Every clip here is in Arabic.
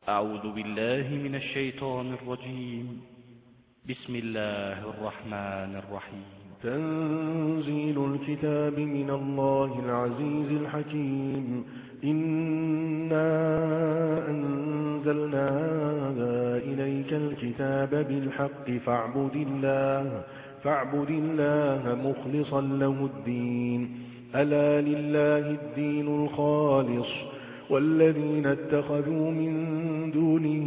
أعوذ بالله من الشيطان الرجيم. بسم الله الرحمن الرحيم. تنزيل الكتاب من الله العزيز الحكيم. إنا أنزلنا إليك الكتاب بالحق فاعبد الله مخلصا له الدين. ألا لله الدين الخالص والذين اتخذوا من دونه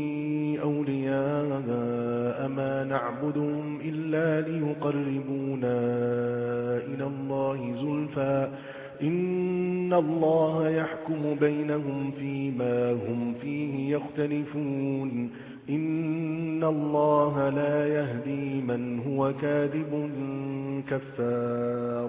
أولياء ما نعبدهم إلا ليقربونا إلى الله زلفى إن الله يحكم بينهم فيما هم فيه يختلفون. إن الله لا يهدي من هو كاذب كفار.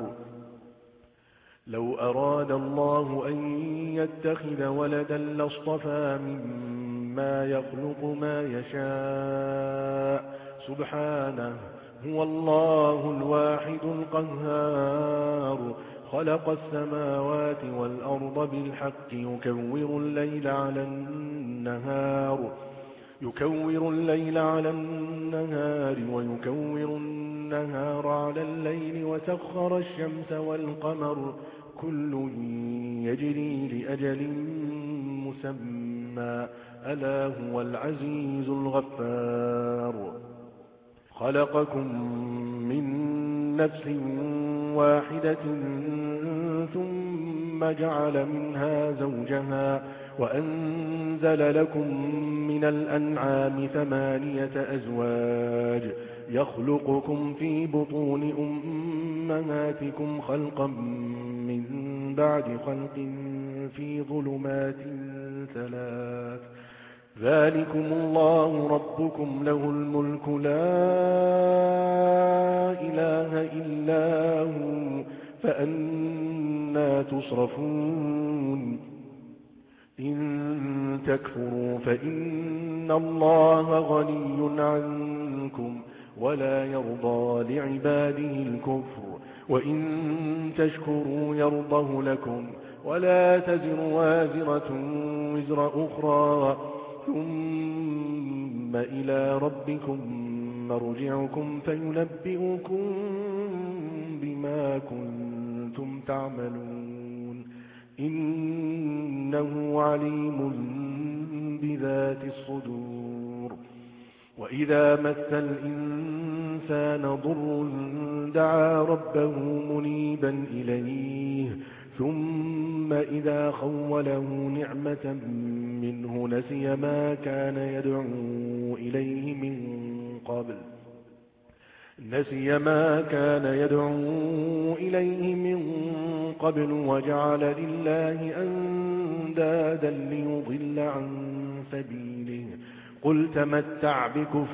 لو أراد الله أن يتخذ ولدا لاصطفى مما يخلق ما يشاء سبحانه هو الله الواحد القهار. خلق السماوات والأرض بالحق يكور الليل على النهار ويكور النهار على الليل وسخر الشمس والقمر كل يجري لأجل مسمى ألا هو العزيز الغفار. خلقكم من نفس واحدة ثم جعل منها زوجها وأنزل لكم من الأنعام 8 أزواج يخلقكم في بطون أمهاتكم خلقا من بعد خلق في ظلمات 3. ذلكم الله ربكم له الملك لا إله إلا هو فأنا تصرفون. إن تكفروا فإن الله غني عنكم ولا يرضى لعباده الكفر وإن تشكروا يرضه لكم ولا تزر وازرة وزر أخرى ثم إلى ربكم مرجعكم فينبئكم بما كنتم تعملون. إنه عليم بذات الصدور. وإذا مس الإنسان ضر دعا ربه منيبا إليه ثم إذا خوله نعمة منه نسي ما كان يدعو إليه من قبل وجعل لله أندادا ليضل عن سبيله. قل تمتع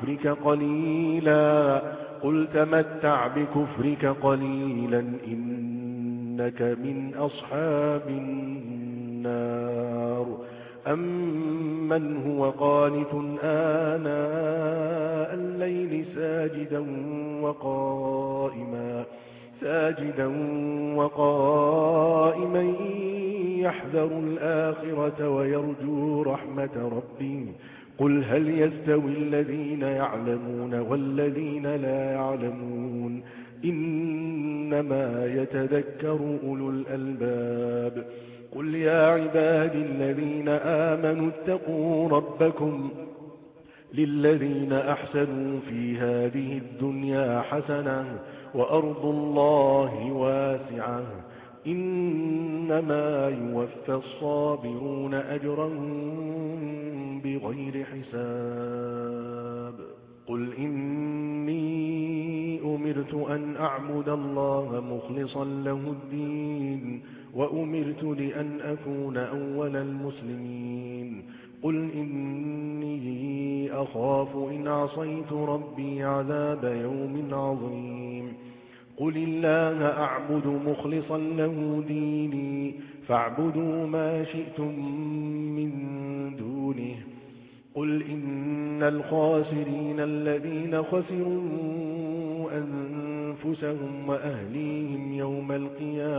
بكفرك قليلا إنك من أصحاب النار. أمن هو قانت آناء الليل ساجدا وقائما يحذر الآخرة ويرجو رحمة ربه. قل هل يستوي الذين يعلمون والذين لا يعلمون إنما يتذكر أولو الألباب. قل يا عبادي الذين آمنوا اتقوا ربكم للذين أحسنوا في هذه الدنيا حسنة وأرض الله واسعة إنما يوفى الصابرون أجرهم بغير حساب. قل إني أمرت أن أعبد الله مخلصا له الدين وأمرت لأن أكون أول المسلمين. قل إني أخاف إن عصيت ربي عذاب يوم عظيم. قل الله أعبد مخلصا له ديني فاعبدوا ما شئتم من دونه. قل إن الخاسرين الذين خسروا أنفسهم وأهليهم يوم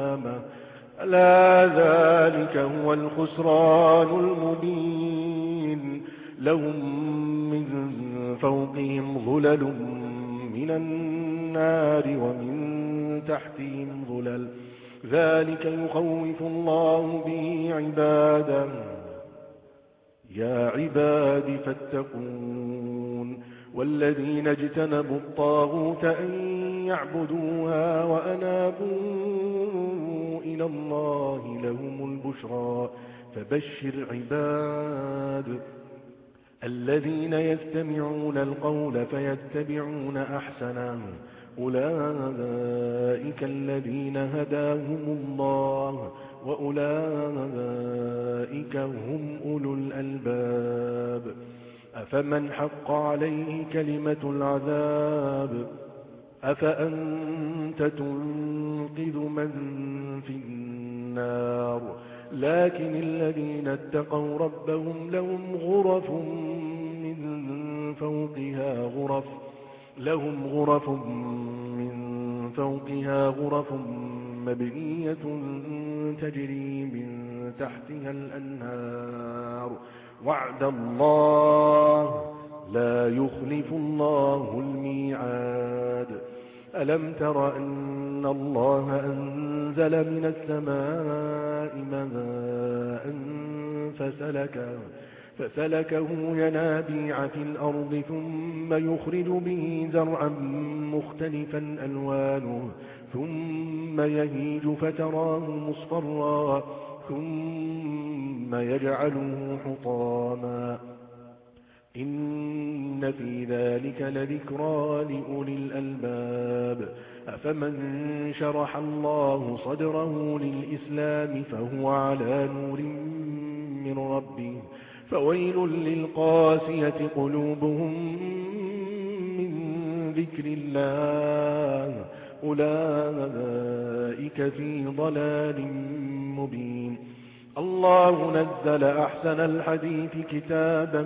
القيامة ألا ذلك هو الخسران المبين. مبين لهم من فوقهم ظلل من النار ومن تحتهم ظلل ذلك يخوف الله به عباده يا عباد فاتقون والذين اجتنبوا الطاغوت أن يعبدوها وأنابوا إلى الله لهم البشرى فبشر عباد الذين يستمعون القول فيتبعون أحسنه أولئك الذين هداهم الله وأولئك هم أولو الألباب أفمن حق عليه كلمة العذاب أفأنت تنقذ من في النار لكن الذين اتقوا ربهم لهم غرف من فوقها غرف مبنية تجري من تحتها الأنهار وعد الله لا يخلف الله الميعاد ألم تر أن الله أنزل من السماء ماء فسلكه ينابيع في الأرض ثم يخرج به زرعا مختلفا ألوانه ثم يهيج فتراه مصفرا ثم يجعله حطاما إن في ذلك لذكرى لأولي الألباب أفمن شرح الله صدره للإسلام فهو على نور من ربه فويل للقاسية قلوبهم من ذكر الله أولئك في ضلال مبين الله نزل أحسن الحديث كتابا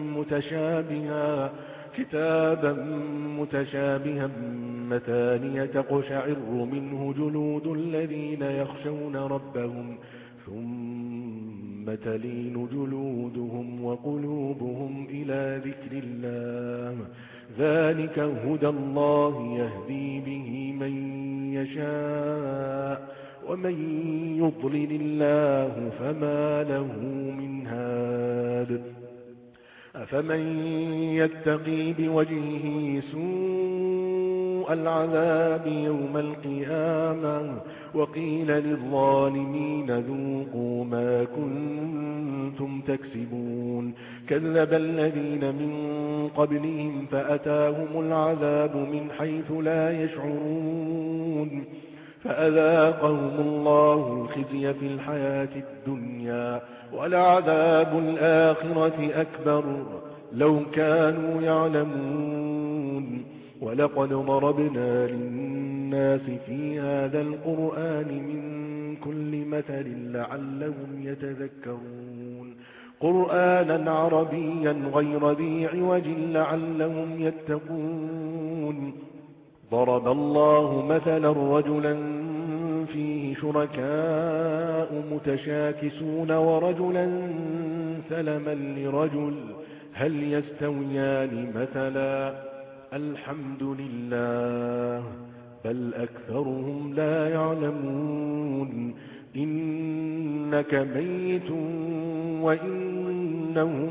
متشابها مثانية تقشعر منه جلود الذين يخشون ربهم ثم تلين جلودهم وقلوبهم إلى ذكر الله ذلك هدى الله يهدي به من يشاء ومن يضلل الله فما له من هاد أفمن يتقي بوجهه سوء العذاب يوم القيامة وقيل للظالمين ذوقوا ما كنتم تكسبون كذب الذين من قبلهم فأتاهم العذاب من حيث لا يشعرون فأذاقهم الله الخزي في الحياة الدنيا ولعذاب الآخرة أكبر لو كانوا يعلمون ولقد ضربنا للناس في هذا القرآن من كل مثل لعلهم يتذكرون قرآنا عربيا غير ذي عوج لعلهم يتقون ضرب الله مثلا رجلا فيه شركاء متشاكسون ورجلا سلما لرجل هل يستويان مثلا الحمد لله بل أكثرهم لا يعلمون إنك ميت وإنهم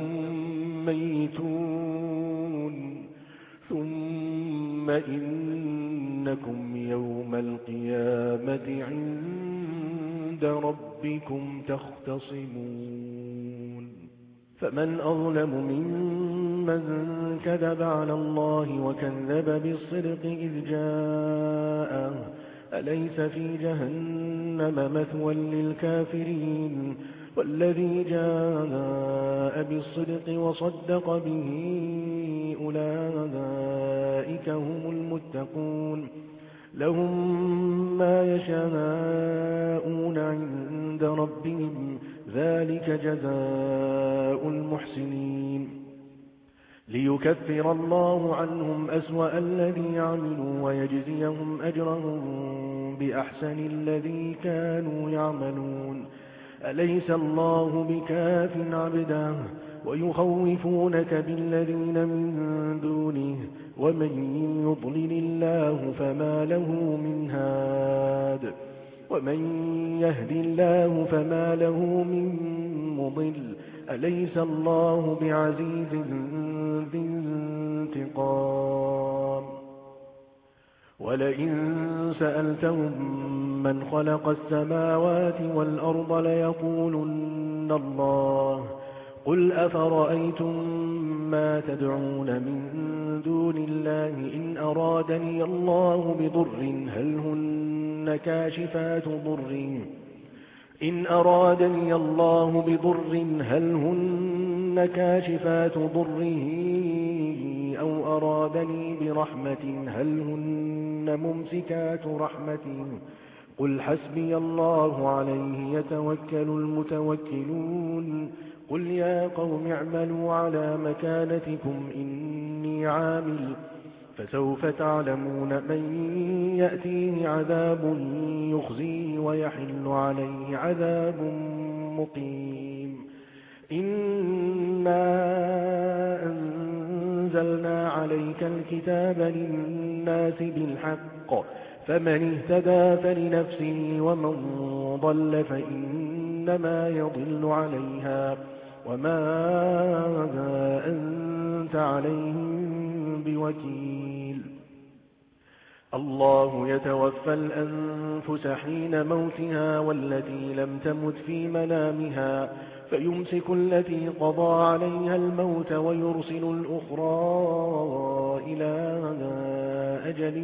ميتون ثم إنكم يوم القيامة عند ربكم تختصمون فمن أظلم ممن كذب على الله وكذب بالصدق إذ جاءه أليس في جهنم مثوى للكافرين والذي جاء بالصدق وصدق به أولئك هم المتقون لهم ما يشاءون عند ربهم ذلك جزاء المحسنين ليكفر الله عنهم أسوأ الذي عملوا ويجزيهم أجرهم بأحسن الذي كانوا يعملون أليس الله بكاف عبده ويخوفونك بالذين من دونه ومن يضلل الله فما له من هاد ومن يهد الله فما له من مضل أليس الله بعزيز ذي انتقام ولئن سألتهم من خلق السماوات والأرض ليقولن الله قل أفرأيتم ما تدعون من دون الله إن أرادني الله بضر هل هن كاشفات ضره أو أرادني برحمة هل هن ممسكات رحمته قل حسبي الله عليه يتوكل المتوكلون قل يا قوم اعملوا على مكانتكم إني عامل فسوف تعلمون من يأتيه عذاب يخزيه ويحل عليه عذاب مقيم إنا أنزلنا عليك الكتاب للناس بالحق فمن اهتدى فلنفسه ومن ضل فإنما يضل عليها وما أنت عليهم بوكيل الله يتوفى الأنفس حين موتها والتي لم تمت في منامها فيمسك التي قضى عليها الموت ويرسل الأخرى إلى أجل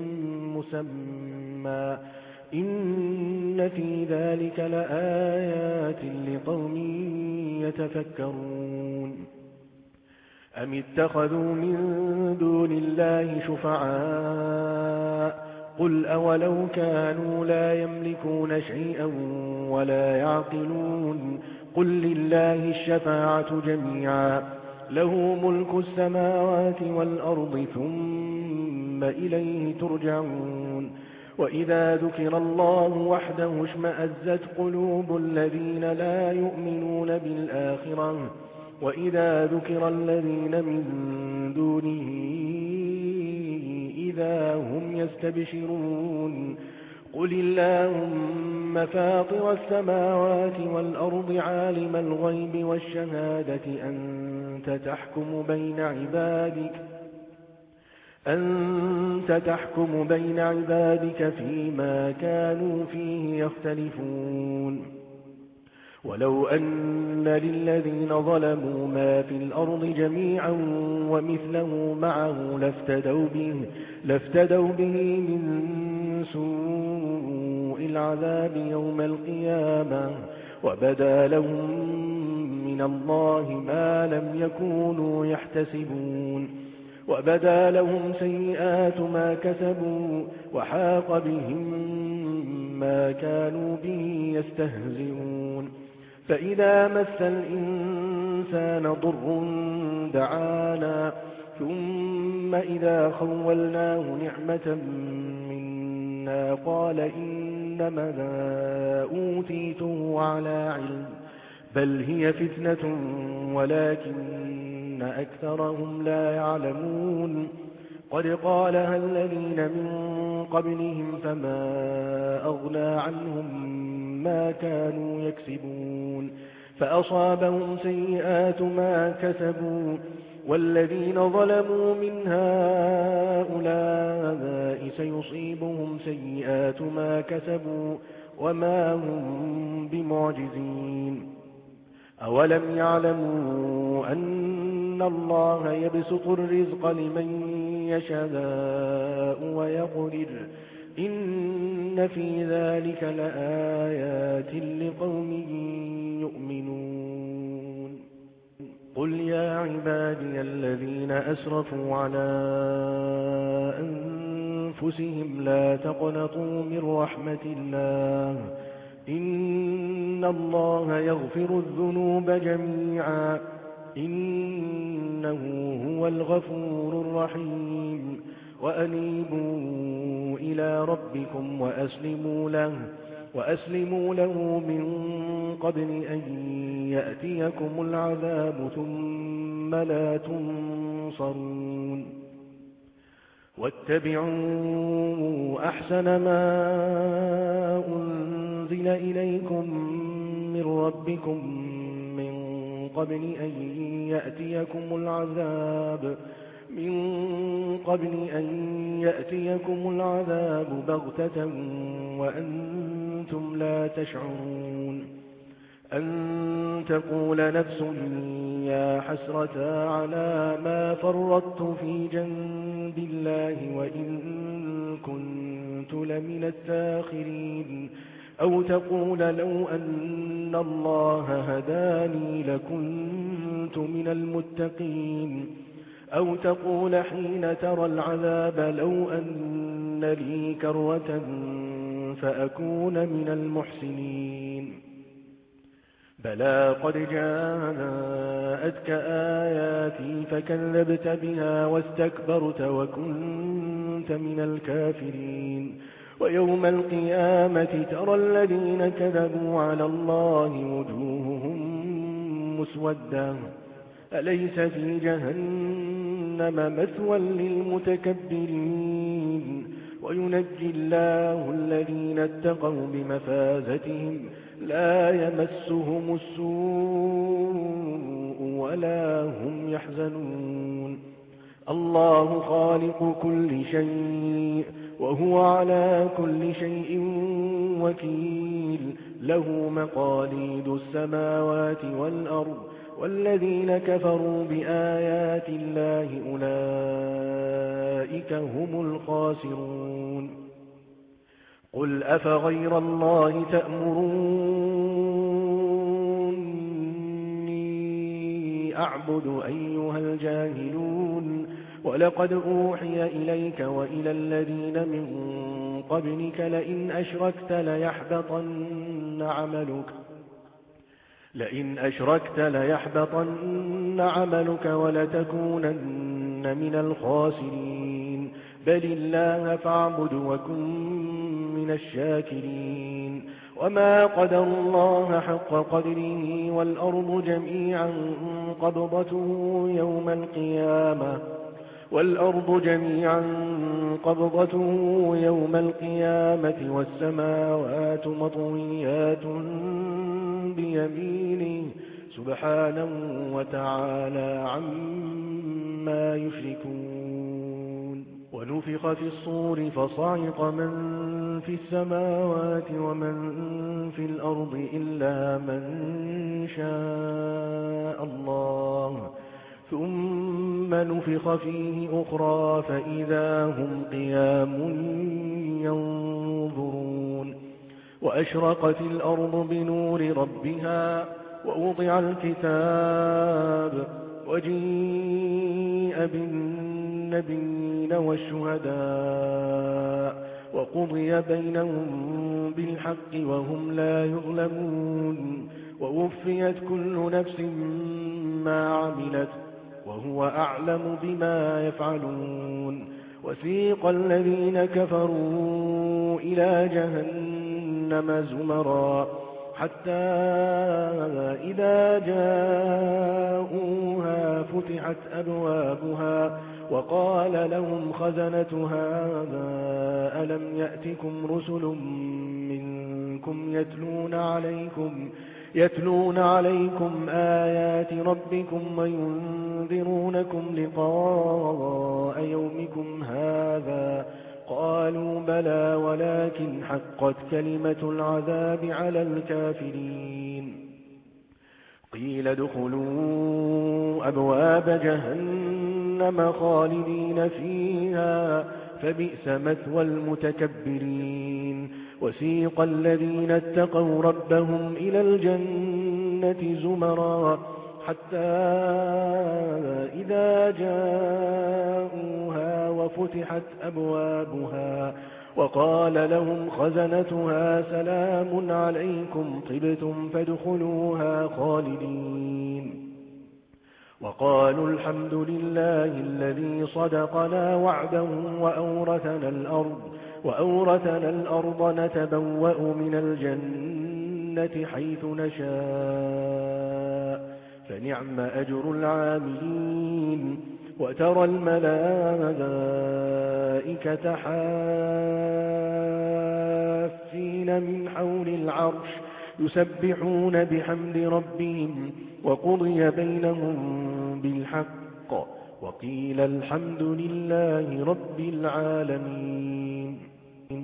مسمى إن في ذلك لآيات لقوم يتفكرون أم اتخذوا من دون الله شفعاء قل أولو كانوا لا يملكون شيئا ولا يعقلون قل لله الشفاعة جميعا له ملك السماوات والأرض ثم إليه ترجعون وإذا ذكر الله وحده اشمأزت قلوب الذين لا يؤمنون بالآخرة وإذا ذكر الذين من دونه إذا هم يستبشرون قل اللهم فاطر السماوات والأرض عالم الغيب والشهادة أنت تحكم بين عبادك فيما كانوا فيه يختلفون ولو أن للذين ظلموا ما في الأرض جميعا ومثله معه لافتدوا به من سوء العذاب يوم القيامة وبدا لهم من الله ما لم يكونوا يحتسبون وبدا لهم سيئات ما كسبوا وحاق بهم ما كانوا به يستهزئون فإذا مس الإنسان ضر دعانا ثم إذا خولناه نعمة منا قال إنما أوتيته على علم بل هي فتنة ولكن أكثرهم لا يعلمون قد قالها الذين من قبلهم فما أغنى عنهم ما كانوا يكسبون فأصابهم سيئات ما كسبوا والذين ظلموا من هؤلاء سيصيبهم سيئات ما كسبوا وما هم بمعجزين أولم يعلموا أن الله يبسط الرزق لمن يشاء ويقدر إن في ذلك لآيات لقوم يؤمنون قل يا عبادي الذين أسرفوا على أنفسهم لا تقنطوا من رحمة الله إن الله يغفر الذنوب جميعا إنه هو الغفور الرحيم وأنيبوا إلى ربكم وأسلموا له وأسلموا له من قبل أن يأتيكم العذاب ثم لا تنصرون واتبعوا أحسن ما أنزل إليكم من ربكم من قبل أن يأتيكم العذاب بغتة وأنتم لا تشعرون أن تقول نفس يا حسرة على ما فرطت في جنب الله وإن كنت لمن الساخرين أو تقول لو أن الله هداني لكنت من المتقين أو تقول حين ترى العذاب لو أن لي كرة فأكون من المحسنين بلى قد جاءتك آياتي فكذبت بها واستكبرت وكنت من الكافرين ويوم القيامة ترى الذين كذبوا على الله وجوههم مسودة أليس في جهنم مثوى للمتكبرين وينجي الله الذين اتقوا بمفازتهم لا يمسهم السوء ولا هم يحزنون الله خالق كل شيء وهو على كل شيء وكيل له مقاليد السماوات والأرض والذين كفروا بآيات الله أولئك هم الخاسرون قل أفغير الله تأمروني أعبد أيها الجاهلون ولقد أوحي إليك وإلى الذين من قبلك لئن أشركت ليحبطن عملك ولتكونن من الخاسرين بل الله فاعبد وكن من الشاكرين وما قدر الله حق قدره والأرض جميعا قبضته يوم القيامة والسماوات مطويات بيمينه سبحانه وتعالى عما يشركون ونفخ في الصور فصعق من في السماوات ومن في الأرض إلا من شاء الله ثم نفخ فيه أخرى فإذا هم قيام ينظرون وأشرقت الأرض بنور ربها ووضع الكتاب وجيء بالنبيين والشهداء وقضي بينهم بالحق وهم لا يظلمون ووفيت كل نفس ما عملت وهو أعلم بما يفعلون وسيق الذين كفروا إلى جهنم زمرا حتى إذا جاءوها فتحت أبوابها وقال لهم خزنتها ألم يأتكم رسل منكم يتلون عليكم آيات ربكم وينذرونكم لقاء يومكم هذا قالوا بلى ولكن حقت كلمة العذاب على الكافرين قيل ادخلوا أبواب جهنم خالدين فيها فبئس مثوى المتكبرين وسيق الذين اتقوا ربهم إلى الجنة زمرا حتى إذا جاءوها وفتحت أبوابها وقال لهم خزنتها سلام عليكم طبتم فادخلوها خالدين وقالوا الحمد لله الذي صدقنا وعده وأورثنا الأرض وأورثنا الأرض نتبوأ من الجنة حيث نشاء فنعم أجر العاملين وترى الملائكة حافين من حول العرش يسبحون بحمد ربهم وقضي بينهم بالحق وقيل الحمد لله رب العالمين